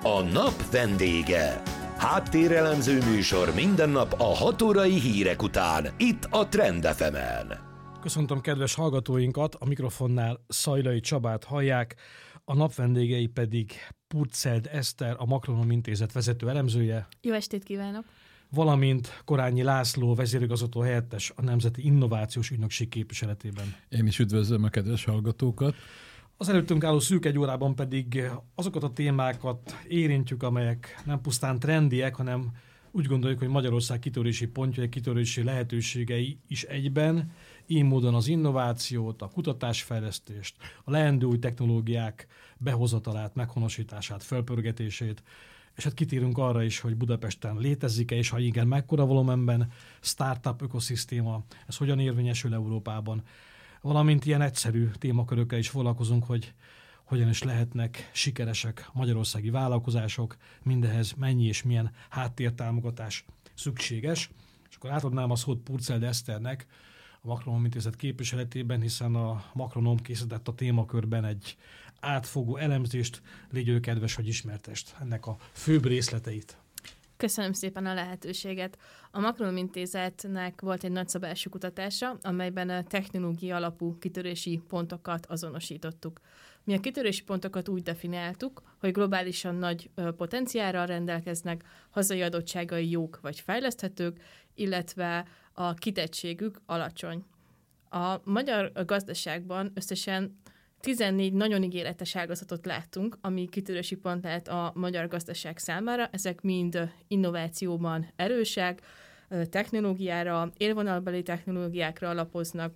A nap vendége. Háttérelemző műsor minden nap a 6 órai hírek után, itt a Trend FM-en. Köszöntöm kedves hallgatóinkat, a mikrofonnál Szajlai Csabát hallják, a nap vendégei pedig Purceld Eszter, a Makronom Intézet vezető elemzője. Jó estét kívánok! Valamint Korányi László, vezérigazgató helyettes a Nemzeti Innovációs Ügynökség képviseletében. Én is üdvözlöm a kedves hallgatókat. Az előttünk álló szűk egy órában pedig azokat a témákat érintjük, amelyek nem pusztán trendiek, hanem úgy gondoljuk, hogy Magyarország kitörési pontjai, kitörési lehetőségei is egyben, így módon az innovációt, a kutatásfejlesztést, a leendő új technológiák behozatalát, meghonosítását, felpörgetését, és hát kitérünk arra is, hogy Budapesten létezik-e, és ha igen, mekkora volumenben startup ökoszisztéma, ez hogyan érvényesül Európában, valamint ilyen egyszerű témakörökkel is foglalkozunk, hogy hogyan is lehetnek sikeresek magyarországi vállalkozások, mindehez mennyi és milyen háttértámogatás szükséges. És akkor átadnám a szót Purceld Eszternek, a Makronom Intézet képviseletében, hiszen a Makronom készített a témakörben egy átfogó elemzést, légy kedves, hogy ismertest ennek a főbb részleteit. Köszönöm szépen a lehetőséget. A Makronom Intézetnek volt egy nagyszabású kutatása, amelyben a technológia alapú kitörési pontokat azonosítottuk. Mi a kitörési pontokat úgy definiáltuk, hogy globálisan nagy potenciálral rendelkeznek, hazai adottságai jók vagy fejleszthetők, illetve a kitettségük alacsony. A magyar gazdaságban összesen 14 nagyon ígéretes ágazatot láttunk, ami kitörési pont lehet a magyar gazdaság számára. Ezek mind innovációban erősek, technológiára, élvonalbeli technológiákra alapoznak,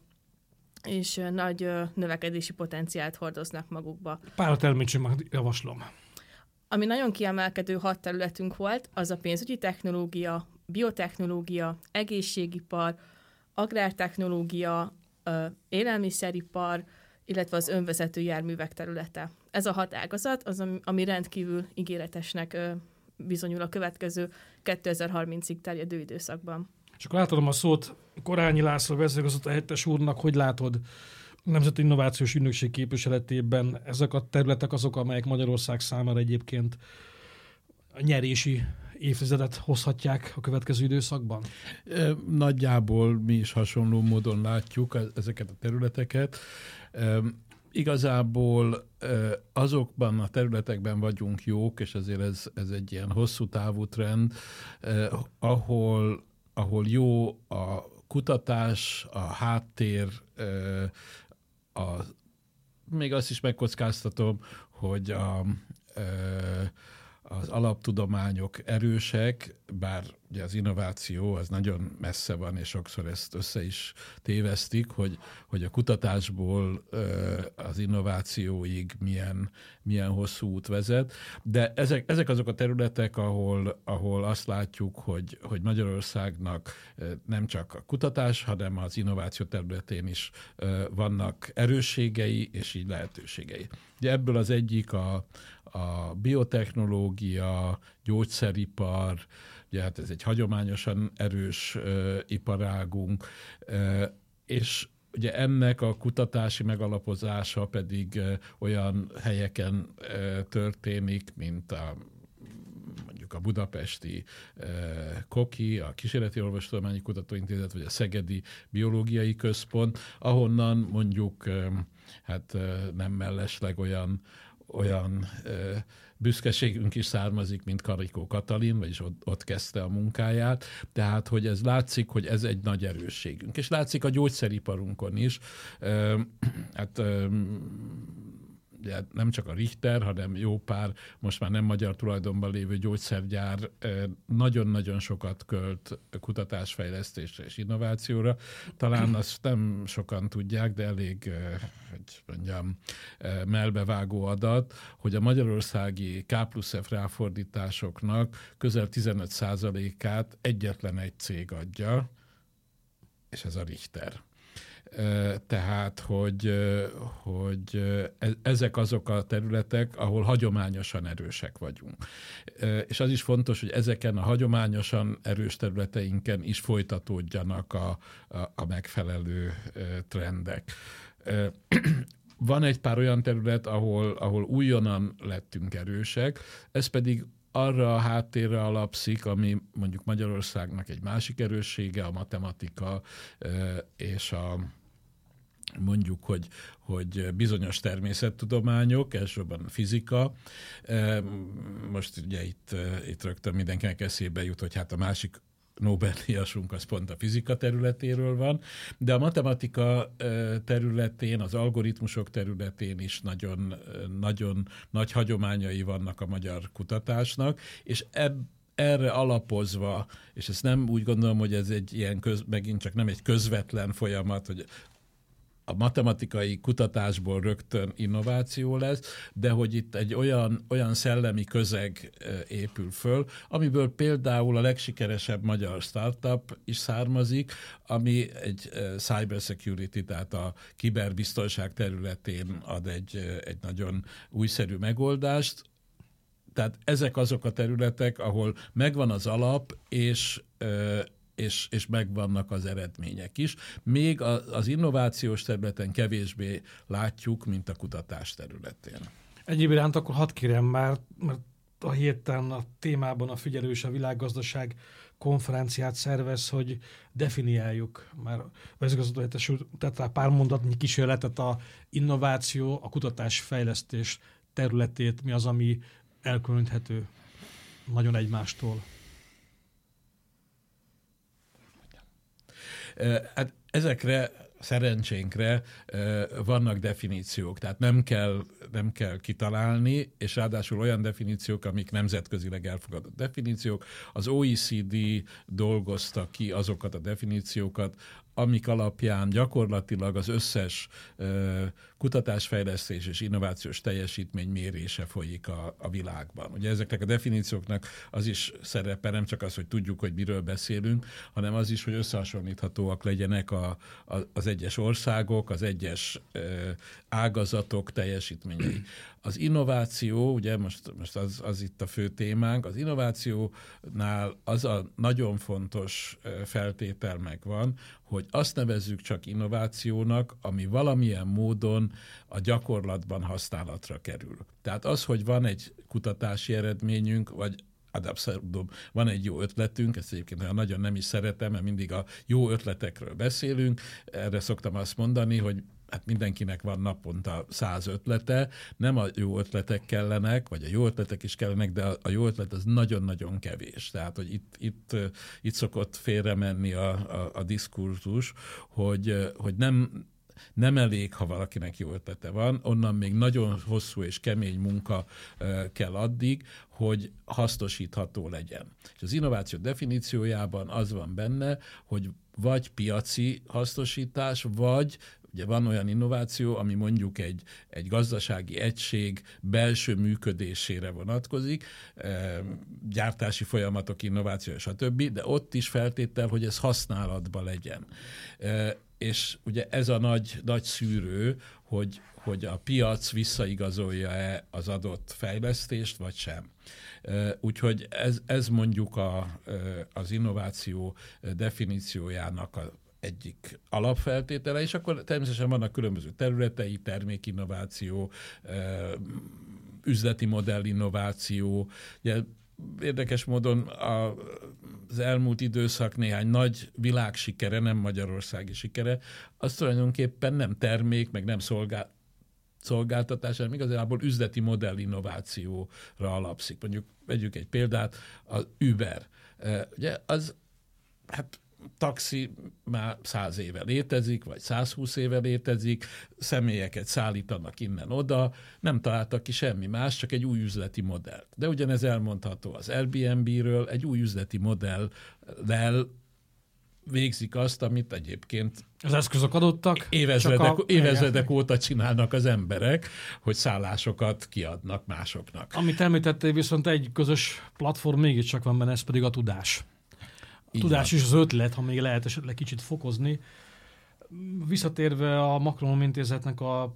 és nagy növekedési potenciált hordoznak magukba. Párat említsem, meg javaslom. Ami nagyon kiemelkedő 6 területünk volt, az a pénzügyi technológia, biotechnológia, egészségipar, agrártechnológia, élelmiszeripar, illetve az önvezető járművek területe. Ez a 6 ágazat az, ami rendkívül ígéretesnek bizonyul a következő 2030-ig terjedő időszakban. És akkor átadom a szót Korányi László vezérigazgató helyettes úrnak, hogy látod a Nemzeti Innovációs Ügynökség képviseletében ezek a területek azok, amelyek Magyarország számára egyébként a nyerési évtizedet hozhatják a következő időszakban? Nagyjából mi is hasonló módon látjuk ezeket a területeket. Igazából azokban a területekben vagyunk jók, és azért ez egy ilyen hosszú távú trend, ahol jó a kutatás, a háttér, még azt is megkockáztatom, hogy az alaptudományok erősek, bár ugye az innováció az nagyon messze van, és sokszor ezt össze is tévesztik, hogy a kutatásból az innovációig milyen hosszú út vezet. De ezek azok a területek, ahol azt látjuk, hogy Magyarországnak nem csak a kutatás, hanem az innováció területén is vannak erősségei, és így lehetőségei. Ugye ebből az egyik a biotechnológia, gyógyszeripar, ugye hát ez egy hagyományosan erős iparágunk, és ugye ennek a kutatási megalapozása pedig olyan helyeken történik, mint mondjuk a budapesti KOKI, a Kísérleti Orvostudományi Kutatóintézet, vagy a Szegedi Biológiai Központ, ahonnan mondjuk hát nem mellesleg olyan büszkeségünk is származik, mint Karikó Katalin, vagyis ott kezdte a munkáját. Tehát, hogy ez látszik, hogy ez egy nagy erősségünk. És látszik a gyógyszeriparunkon is. Nem csak a Richter, hanem jó pár, most már nem magyar tulajdonban lévő gyógyszergyár nagyon-nagyon sokat költ kutatásfejlesztésre és innovációra. Talán azt nem sokan tudják, de elég, hogy mondjam, mellbevágó adat, hogy a magyarországi K+F ráfordításoknak közel 15%-át egyetlen egy cég adja, és ez a Richter. Tehát, hogy ezek azok a területek, ahol hagyományosan erősek vagyunk. És az is fontos, hogy ezeken a hagyományosan erős területeinken is folytatódjanak a megfelelő trendek. van egy pár olyan terület, ahol újonnan lettünk erősek, ez pedig arra a háttérre alapszik, ami mondjuk Magyarországnak egy másik erőssége, a matematika és mondjuk, hogy bizonyos természettudományok, elsősorban fizika. Most ugye itt rögtön mindenkinek eszébe jut, hogy hát a másik Nobel-díjasunk az pont a fizika területéről van, de a matematika területén, az algoritmusok területén is nagyon, nagyon nagy hagyományai vannak a magyar kutatásnak, és erre alapozva, és ezt nem úgy gondolom, hogy ez egy ilyen megint csak nem egy közvetlen folyamat, hogy a matematikai kutatásból rögtön innováció lesz, de hogy itt egy olyan szellemi közeg épül föl, amiből például a legsikeresebb magyar startup is származik, ami egy cyber security, tehát a kiberbiztonság területén ad egy nagyon újszerű megoldást. Tehát ezek azok a területek, ahol megvan az alap, és megvannak az eredmények is. Még az innovációs területen kevésbé látjuk, mint a kutatás területén. Egyéb iránt akkor hadd kérem mert a héten a témában a Figyelő és a világgazdaság konferenciát szervez, hogy definiáljuk, már vezérigazgatóhelyettes úr tett rá pár mondatnyi kísérletet, a innováció, a kutatás fejlesztés területét, mi az, ami elkülöníthető nagyon egymástól. Hát ezekre szerencsénkre vannak definíciók, tehát nem kell kitalálni, és ráadásul olyan definíciók, amik nemzetközileg elfogadott definíciók. Az OECD dolgozta ki azokat a definíciókat, amik alapján gyakorlatilag az összes kutatásfejlesztés és innovációs teljesítmény mérése folyik a világban. Ugye ezeknek a definícióknak az is szerepe, nem csak az, hogy tudjuk, hogy miről beszélünk, hanem az is, hogy összehasonlíthatóak legyenek az egyes országok, az egyes ágazatok teljesítményei. Az innováció, ugye most az itt a fő témánk, az innovációnál az a nagyon fontos feltétel megvan, hogy azt nevezzük csak innovációnak, ami valamilyen módon a gyakorlatban használatra kerül. Tehát az, hogy van egy kutatási eredményünk, vagy ad abszurdum, van egy jó ötletünk, ezt egyébként nagyon nem is szeretem, mert mindig a jó ötletekről beszélünk, erre szoktam azt mondani, hogy hát mindenkinek van naponta 100 ötlete, nem a jó ötletek kellenek, vagy a jó ötletek is kellenek, de a jó ötlet az nagyon-nagyon kevés. Tehát, hogy itt szokott félre menni a diskurzus, hogy nem elég, ha valakinek jó ötlete van, onnan még nagyon hosszú és kemény munka kell addig, hogy hasznosítható legyen. És az innováció definíciójában az van benne, hogy vagy piaci hasznosítás, vagy ugye van olyan innováció, ami mondjuk egy gazdasági egység belső működésére vonatkozik, gyártási folyamatok, innováció, stb., de ott is feltétel, hogy ez használatban legyen. És ugye ez a nagy szűrő, hogy a piac visszaigazolja-e az adott fejlesztést, vagy sem. Úgyhogy ez mondjuk az innováció definíciójának egyik alapfeltétele, és akkor természetesen vannak különböző területei, termékinnováció, üzleti modellinnováció. Ugye érdekes módon az elmúlt időszak néhány nagy világsikere, nem magyarországi sikere, az tulajdonképpen nem termék, meg nem szolgáltatás, hanem igazából üzleti modellinnovációra alapszik. Mondjuk vegyük egy példát, az Uber. Ugye az, hát taxi már 100 éve létezik, vagy 120 éve létezik, személyeket szállítanak innen-oda, nem találtak ki semmi más, csak egy új üzleti modellt. De ugyanez elmondható az Airbnb-ről, egy új üzleti modellel végzik azt, amit egyébként az eszközök adottak. Évezredek óta csinálnak az emberek, hogy szállásokat kiadnak másoknak. Amit említettél, viszont egy közös platform mégiscsak van benne, ez pedig a tudás. A tudás is az ötlet, ha még lehet esetleg kicsit fokozni. Visszatérve a Macron Intézetnek a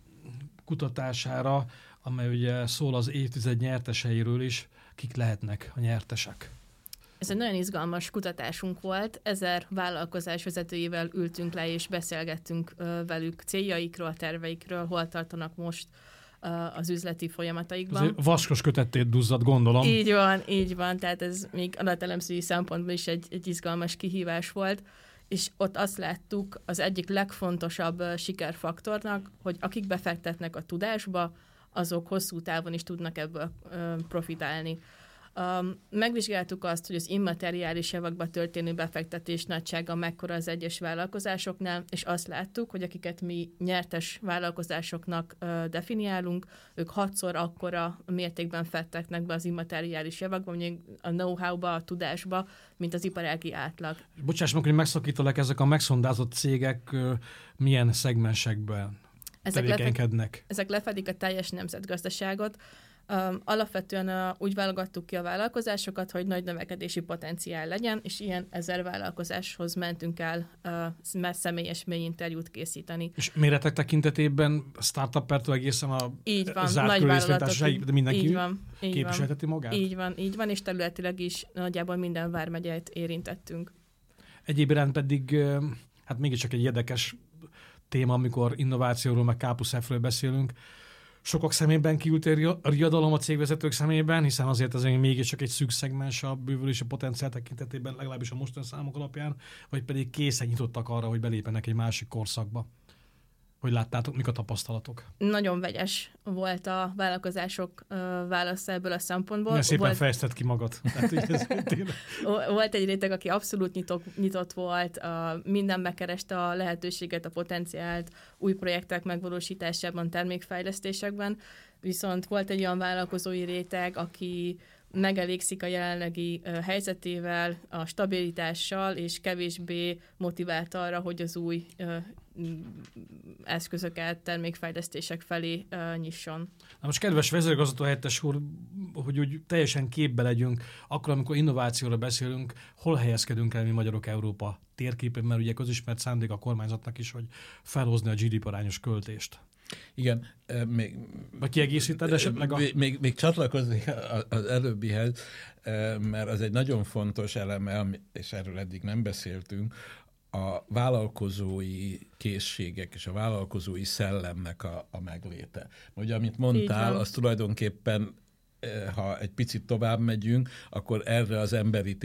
kutatására, amely ugye szól az évtized nyerteseiről is, kik lehetnek a nyertesek? Ez egy nagyon izgalmas kutatásunk volt. 1000 vállalkozás vezetőjével ültünk le, és beszélgettünk velük céljaikról, terveikről, hol tartanak most az üzleti folyamataikban. Azért vaskos kötettét duzzadt, gondolom. Így van, tehát ez még adatelemzői szempontból is egy izgalmas kihívás volt, és ott azt láttuk az egyik legfontosabb sikerfaktornak, hogy akik befektetnek a tudásba, azok hosszú távon is tudnak ebből profitálni. Megvizsgáltuk azt, hogy az immateriális javakba történő befektetés nagysága mekkora az egyes vállalkozásoknál, és azt láttuk, hogy akiket mi nyertes vállalkozásoknak definiálunk, ők 6-szor akkora mértékben fektetnek be az immateriális javakba, mondjuk a know-how-ba, a tudásba, mint az iparági átlag. Bocsáss meg, hogy megszakítalak, ezek a megszondázott cégek milyen szegmensekben tevékenykednek? Ezek lefedik a teljes nemzetgazdaságot. Alapvetően úgy válogattuk ki a vállalkozásokat, hogy nagy növekedési potenciál legyen, és ilyen 1000 vállalkozáshoz mentünk el személyes mélyinterjút készíteni. És méretek tekintetében startupertől egészen a zárt körű részvénytársaságig, de mindenki képviselteti magát? Így van, és területileg is nagyjából minden vármegyet érintettünk. Egyéb iránt pedig, hát mégiscsak egy érdekes téma, amikor innovációról, meg K+F-ről beszélünk. Sokak szemében kiült a riadalom a cégvezetők szemében, hiszen azért ez mégiscsak egy szűk szegmens a bővülési potenciál tekintetében, legalábbis a mostani számok alapján, vagy pedig készen nyitottak arra, hogy belépjenek egy másik korszakba. Hogy láttátok, mik a tapasztalatok? Nagyon vegyes volt a vállalkozások válasza ebből a szempontból. Milyen szépen fejezted ki magad. Volt egy réteg, aki abszolút nyitott volt, minden megkereste a lehetőséget, a potenciált új projektek megvalósításában, termékfejlesztésekben, viszont volt egy olyan vállalkozói réteg, aki megelégszik a jelenlegi helyzetével, a stabilitással, és kevésbé motivált arra, hogy az új eszközöket, termékfejlesztések felé nyisson. Na most, kedves vezérigazgató helyettes úr, hogy úgy teljesen képbe legyünk, akkor, amikor innovációra beszélünk, hol helyezkedünk el mi magyarok Európa térképen, mert ugye közismert szándék a kormányzatnak is, hogy felhozni a GDP arányos költést. Igen, vagy kiegészíted esetleg még csatlakoznék az előbbihez, mert az egy nagyon fontos eleme, és erről eddig nem beszéltünk, a vállalkozói készségek és a vállalkozói szellemnek a megléte. Ugye, amit mondtál, az tulajdonképpen, ha egy picit tovább megyünk, akkor erre az emberi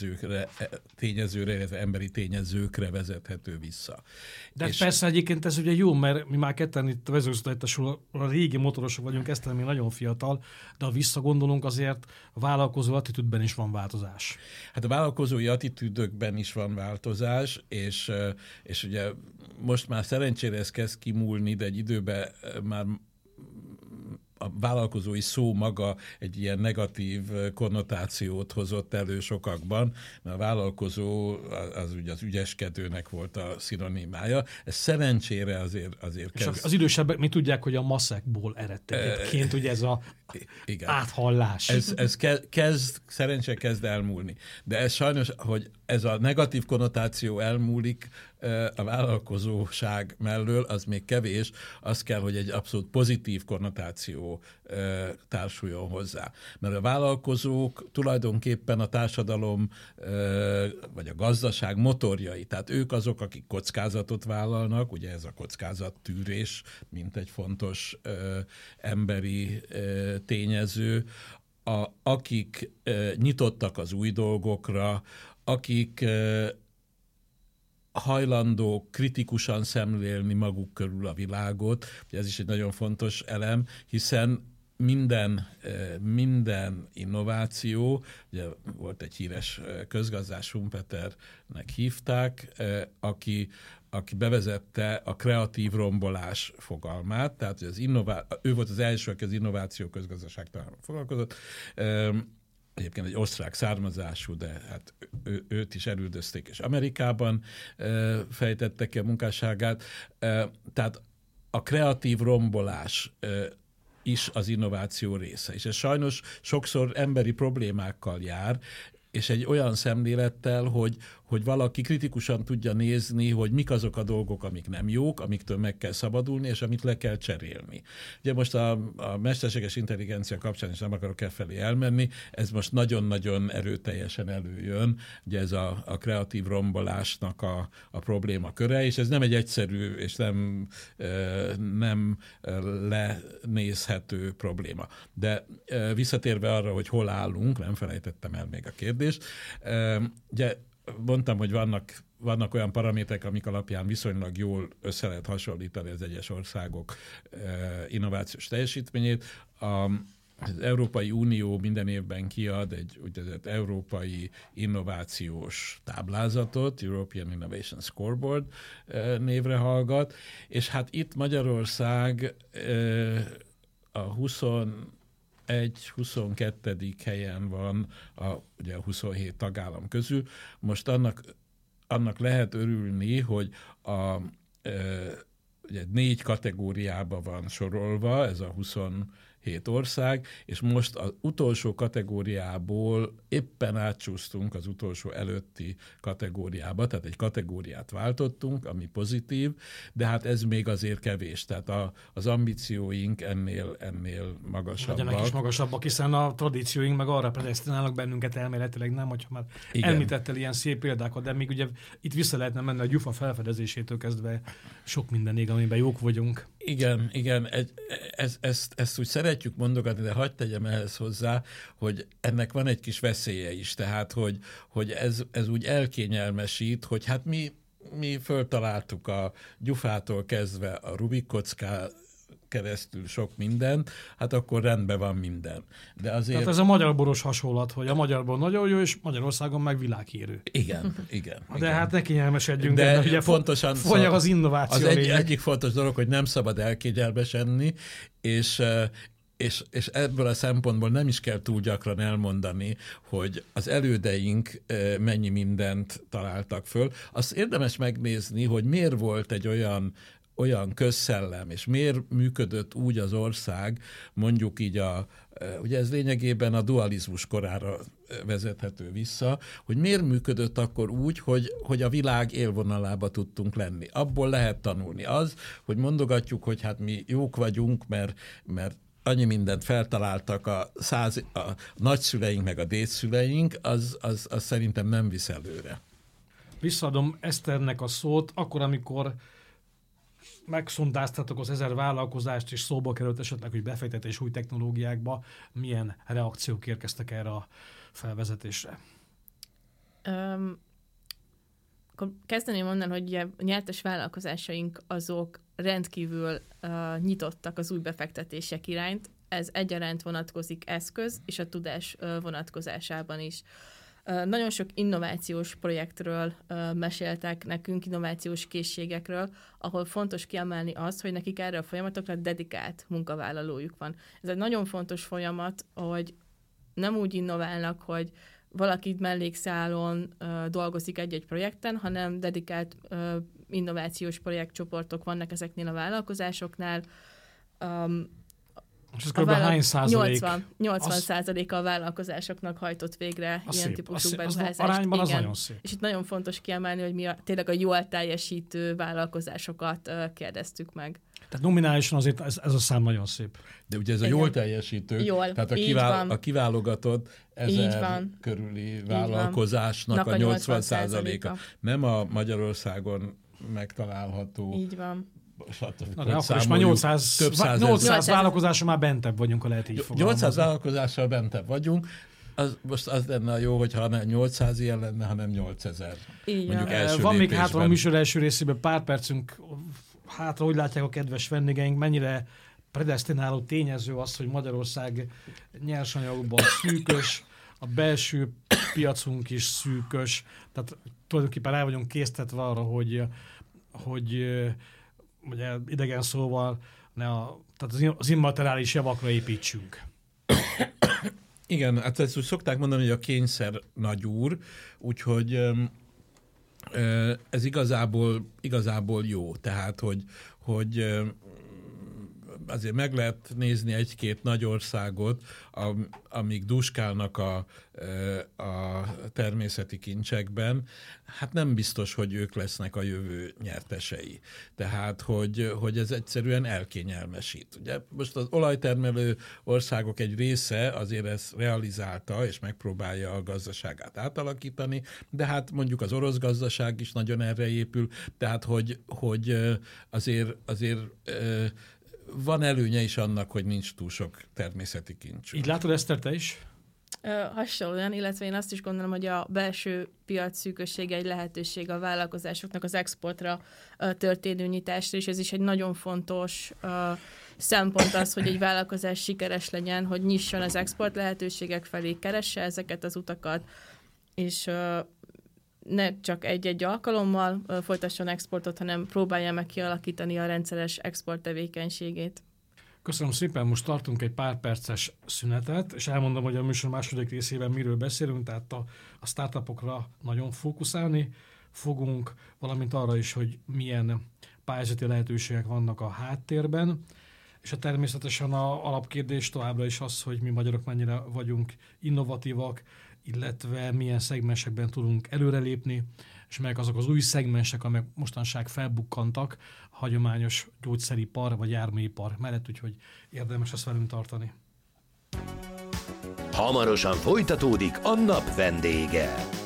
emberi tényezőkre vezethető vissza. De és persze egyébként ez ugye jó, mert mi már ketten itt a vezetőosztálytársul a régi motorosok vagyunk, ezt még nagyon fiatal, de ha visszagondolunk, azért a vállalkozó attitűdben is van változás. Hát a vállalkozói attitűdökben is van változás, és ugye most már szerencsére ez kezd kimúlni, de egy időben már a vállalkozói szó maga egy ilyen negatív konnotációt hozott elő sokakban, mert a vállalkozó az ugye az ügyeskedőnek volt a szinonimája. Ez szerencsére azért kezd... És az idősebbek mi tudják, hogy a maszekból eredt egyébként, ugye ez a áthallás. Ez szerencsére kezd elmúlni. De ez sajnos, hogy ez a negatív konnotáció elmúlik a vállalkozóság mellől, az még kevés, az kell, hogy egy abszolút pozitív konnotáció társuljon hozzá. Mert a vállalkozók tulajdonképpen a társadalom vagy a gazdaság motorjai, tehát ők azok, akik kockázatot vállalnak, ugye ez a kockázattűrés, mint egy fontos emberi tényező, akik nyitottak az új dolgokra, akik hajlandók kritikusan szemlélni maguk körül a világot. Ez is egy nagyon fontos elem, hiszen minden innováció, ugye volt egy híres közgazdás, Schumpeternek hívták, aki bevezette a kreatív rombolás fogalmát, tehát ő volt az első, aki az innováció közgazdaságtanával foglalkozott. Egyébként egy osztrák származású, de hát őt is elüldözték, és Amerikában fejtette ki a munkásságát. Tehát a kreatív rombolás is az innováció része. És ez sajnos sokszor emberi problémákkal jár, és egy olyan szemlélettel, hogy valaki kritikusan tudja nézni, hogy mik azok a dolgok, amik nem jók, amiktől meg kell szabadulni, és amit le kell cserélni. Ugye most a mesterséges intelligencia kapcsán is nem akarok felé elmenni, ez most nagyon-nagyon erőteljesen előjön, ugye ez a kreatív rombolásnak a probléma köre, és ez nem egy egyszerű és nem lenézhető probléma. De visszatérve arra, hogy hol állunk, nem felejtettem el még a kérdést, ugye mondtam, hogy vannak olyan paraméterek, amik alapján viszonylag jól össze lehet hasonlítani az egyes országok innovációs teljesítményét. Az Európai Unió minden évben kiad egy úgynevezett európai innovációs táblázatot, European Innovation Scoreboard névre hallgat, és hát itt Magyarország a 22. helyen van ugye a 27 tagállam közül. Most annak lehet örülni, hogy ugye 4 kategóriába van sorolva, ez a 27 ország, és most az utolsó kategóriából éppen átcsúsztunk az utolsó előtti kategóriába, tehát egy kategóriát váltottunk, ami pozitív, de hát ez még azért kevés, tehát az ambícióink ennél magasabbak. Legyenek is magasabbak, hiszen a tradícióink meg arra predesztinálnak bennünket elméletileg, nem, hogyha már említettel ilyen szép példákat, de még ugye itt vissza lehetne menni a gyufa felfedezésétől kezdve sok mindenig, amiben jók vagyunk. Igen, ezt úgy szeretjük mondogatni, de hadd tegyem ehhez hozzá, hogy ennek van egy kis veszélye is, tehát hogy ez úgy elkényelmesít, hogy hát mi föltaláltuk a gyufától kezdve a Rubik kocká keresztül sok mindent, hát akkor rendben van minden. De azért... Tehát ez a magyar boros hasonlat, hogy a magyarból nagyon jó, és Magyarországon meg világhírű. Igen. De hát ne kényelmesedjünk, de ugye fontosan folyam az innováció. Az egyik fontos dolog, hogy nem szabad elkényelmesedni, és ebből a szempontból nem is kell túl gyakran elmondani, hogy az elődeink mennyi mindent találtak föl. Azt érdemes megnézni, hogy miért volt egy olyan közszellem, és miért működött úgy az ország, mondjuk így ugye ez lényegében a dualizmus korára vezethető vissza, hogy miért működött akkor úgy, hogy a világ élvonalába tudtunk lenni. Abból lehet tanulni. Az, hogy mondogatjuk, hogy hát mi jók vagyunk, mert annyi mindent feltaláltak a nagyszüleink meg a dédszüleink, az szerintem nem visz előre. Visszaadom Eszternek a szót, akkor, amikor megszondáztatok az 1000 vállalkozást, és szóba került esetleg, hogy befektetés új technológiákba, milyen reakciók érkeztek erre a felvezetésre? Akkor kezdeném onnan, hogy a nyertes vállalkozásaink azok rendkívül nyitottak az új befektetések iránt. Ez egyaránt vonatkozik eszköz és a tudás vonatkozásában is. Nagyon sok innovációs projektről meséltek nekünk, innovációs készségekről, ahol fontos kiemelni azt, hogy nekik erre a folyamatokra dedikált munkavállalójuk van. Ez egy nagyon fontos folyamat, hogy nem úgy innoválnak, hogy valaki mellékszálon dolgozik egy-egy projekten, hanem dedikált innovációs projektcsoportok vannak ezeknél a vállalkozásoknál. És ez kb. Hány százalék? 80% a vállalkozásoknak hajtott végre ilyen szép, típusú beruházást. Arányban az nagyon szép. És itt nagyon fontos kiemelni, hogy mi tényleg a jól teljesítő vállalkozásokat kérdeztük meg. Tehát nominálisan azért ez a szám nagyon szép. De ugye ez a jól teljesítő, tehát a kiválogatott 1000 körüli vállalkozásnak a 80%-a. Nem a Magyarországon megtalálható. Így van. De akkor is már 800 vállalkozással már bentebb vagyunk, ha lehet így fogalmazni. 800 vállalkozással bentebb vagyunk. Most az lenne jó, hogyha nem 800 ilyen lenne, hanem 8000. Mondjuk első van még lépésben. hátra a műsor első részében pár percünk hátra, hogy látják a kedves vendégeink, mennyire predesztináló tényező az, hogy Magyarország nyersanyagban szűkös, a belső piacunk is szűkös, tehát tulajdonképpen el vagyunk késztetve arra, hogy ugye idegen szóval tehát az immateriális javakra építsünk. Igen, hát ezt úgy szokták mondani, hogy a kényszer nagyúr, úgyhogy ez igazából jó. Tehát, hogy azért meg lehet nézni egy-két nagy országot, amik duskálnak a természeti kincsekben, hát nem biztos, hogy ők lesznek a jövő nyertesei. Tehát, hogy ez egyszerűen elkényelmesít. Ugye most az olajtermelő országok egy része azért ezt realizálta, és megpróbálja a gazdaságát átalakítani, de hát mondjuk az orosz gazdaság is nagyon erre épül, tehát, hogy azért van előnye is annak, hogy nincs túl sok természeti kincs. Így látod, Eszter, te is? Hasonlóan, illetve én azt is gondolom, hogy a belső piac szűkössége egy lehetőség a vállalkozásoknak az exportra történő nyitásra, és ez is egy nagyon fontos szempont az, hogy egy vállalkozás sikeres legyen, hogy nyisson az export lehetőségek felé, keresse ezeket az utakat, és ne csak egy-egy alkalommal folytasson exportot, hanem próbálja meg kialakítani a rendszeres export tevékenységét. Köszönöm szépen, most tartunk egy pár perces szünetet, és elmondom, hogy a műsor második részében miről beszélünk, tehát a startupokra nagyon fókuszálni fogunk, valamint arra is, hogy milyen pályázati lehetőségek vannak a háttérben, és természetesen az alapkérdés továbbra is az, hogy mi magyarok mennyire vagyunk innovatívak, illetve milyen szegmensekben tudunk előrelépni, és melyek azok az új szegmensek, amelyek mostanság felbukkantak a hagyományos gyógyszeripar vagy járműipar mellett, úgyhogy érdemes ezt velünk tartani. Hamarosan folytatódik a nap vendége.